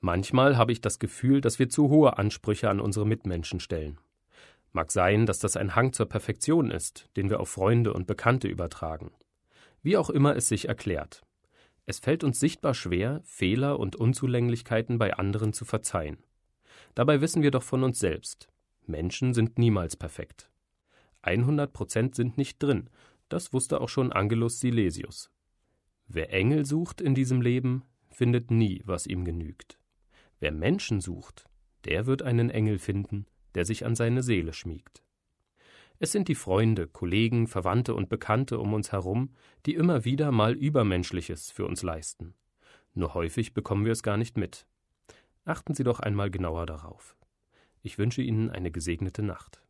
Manchmal habe ich das Gefühl, dass wir zu hohe Ansprüche an unsere Mitmenschen stellen. Mag sein, dass das ein Hang zur Perfektion ist, den wir auf Freunde und Bekannte übertragen. Wie auch immer es sich erklärt. Es fällt uns sichtbar schwer, Fehler und Unzulänglichkeiten bei anderen zu verzeihen. Dabei wissen wir doch von uns selbst. Menschen sind niemals perfekt. 100% sind nicht drin, das wusste auch schon Angelus Silesius. Wer Engel sucht in diesem Leben, findet nie, was ihm genügt. Wer Menschen sucht, der wird einen Engel finden, der sich an seine Seele schmiegt. Es sind die Freunde, Kollegen, Verwandte und Bekannte um uns herum, die immer wieder mal Übermenschliches für uns leisten. Nur häufig bekommen wir es gar nicht mit. Achten Sie doch einmal genauer darauf. Ich wünsche Ihnen eine gesegnete Nacht.